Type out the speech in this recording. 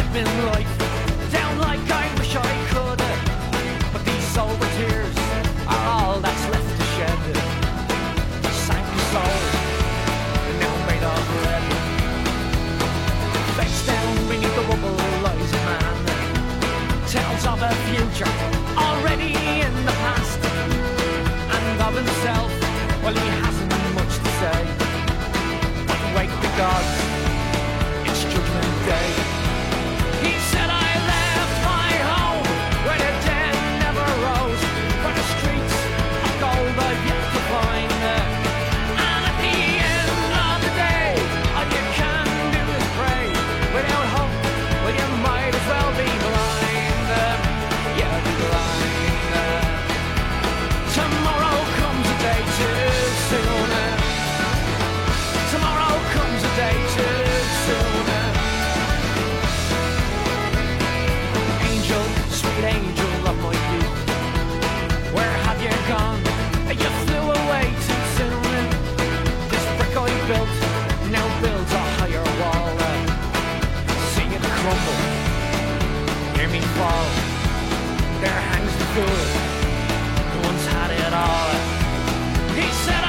living life down like I wish I could. But these sober tears are all that's left to shed. Sank soul, now made of red. Face down beneath the rubble lies a man. Tells of a future already in the past, and of himself, well, he hasn't much to say. But wake the gods, it's Judgment Day. He said I left my home where the dead never rose, for the streets of gold I've yet to find. And at the end of the day, all you can do is pray. Without hope, well, you might as well be blind. Yeah, be blind. Tomorrow comes a day too soon. Tomorrow comes a day too soon. Angel, sweet angel of my youth, where have you gone? You flew away too soon. This brick I built now builds a higher wall. See it crumble, hear me fall. There hangs the fool who once had it all. He said